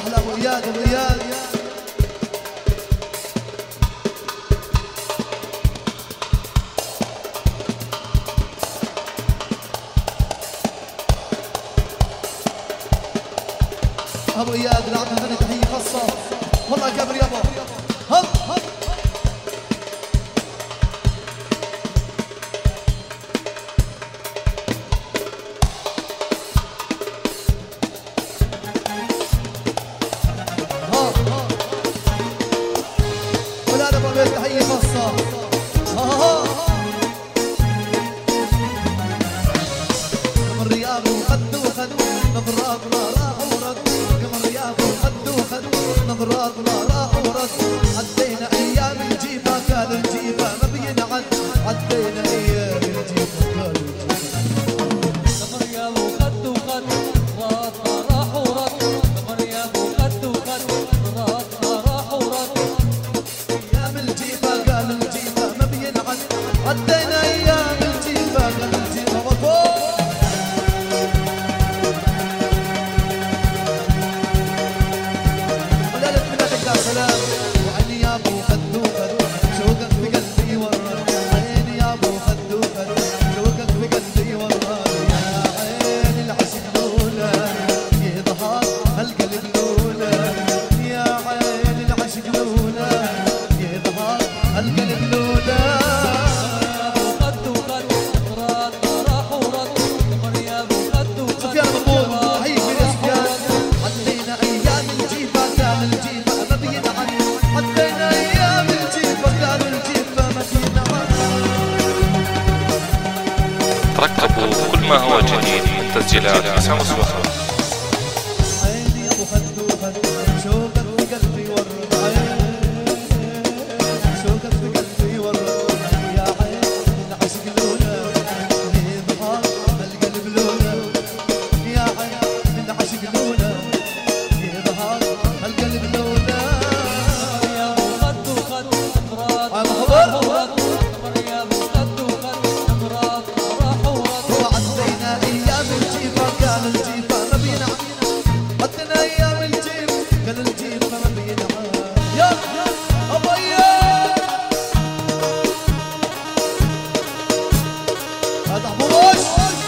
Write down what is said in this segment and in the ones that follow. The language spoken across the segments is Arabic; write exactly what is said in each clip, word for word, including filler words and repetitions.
واحلى ابو اياد ابو اياد. ابو اياد نعطي هذه تحيه خاصه والله كبر يابا. هب هب تحية خاصة. من رياض وخد وخد نظرات لا راح ورد. من رياض وخد وخد نظرات لا راح ورد. عدينا ايام الجيفة كان الجيفة ما بينعد. عدينا ايام الجيفة كان الجيفة. من رياض وخد وخد نظرات لا راح ورد. من رياض وخد وخد نظرات لا راح ورد. ايام الجيفة قال الجيفة ما بينعد. عدينا ايام الجيفة قال الجيفة وفوق. ولالت منك يا سلام. وعيني يا ابو خد وخد شوقك في قلبي ورد. عيني يا ابو خد وخد شوقك في قلبي ورد. يا عين العشق لولا يضحك هالقلب لولا. يا عين العشق لولا يضحك هالقلب لولا. سفيان مقبول حي في سفيان. عدينا ايام الجيفة كان الجيفة ما بينعد. عدينا ايام الجيفة كان الجيفة ما بينعد. ترقبوا كل ما هو جديد من تسجيلات حسام السوخة. عيني ابو خد وخد شوقك في قلبي ورد. عيني شوقك في قلبي ورد. يا عين العشق لولا يضحك القلب لولا. يا عين العشق لولا يضحك القلب لولا. يا ابو خد وخد نظرات راح ورد. يا ابو خد وخد نظرات راح ورد. وعدينا ايام الجيفة كان الجيفة ما بينعد. عدينا ايام الجيفة كان الجيفة ما بينعد. يا ابو اياد هذا حبوش.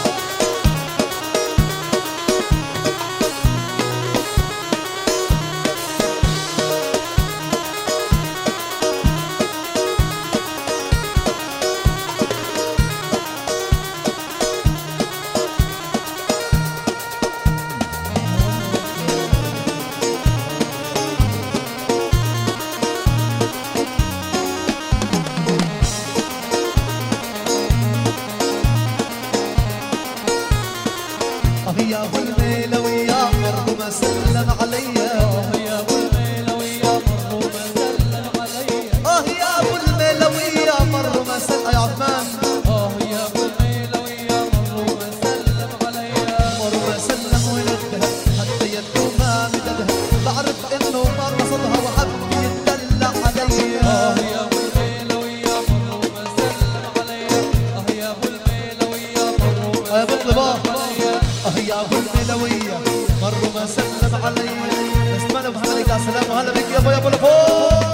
يا ابو الميلوي يا مر ما سلم عليا. يا ابو الميلوي يا مر ما سلم عليا. اه يا ابو الميلوي يا مر ما سلم يا عثمان. اه يا ابو الميلوي يا مر ما سلم عليا. مر ما سلم ولدها حتى يده ما مددها. بعرف انه ما قصدها وحب يتدلع عليا. اه يا ابو الميلوي يا مر ما سلم عليا. اه يا ابو الميلوي يا مر ما سلم عليا. اه يا ابو الميلوية مروا ما سلم علي. اسمعنا ابو حمد يا سلام وهلا بك يا ابو يا ابو الفوق.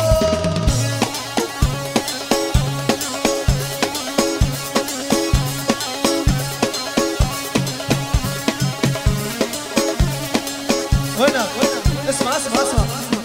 وينك وينك اسمع اسمع اسمع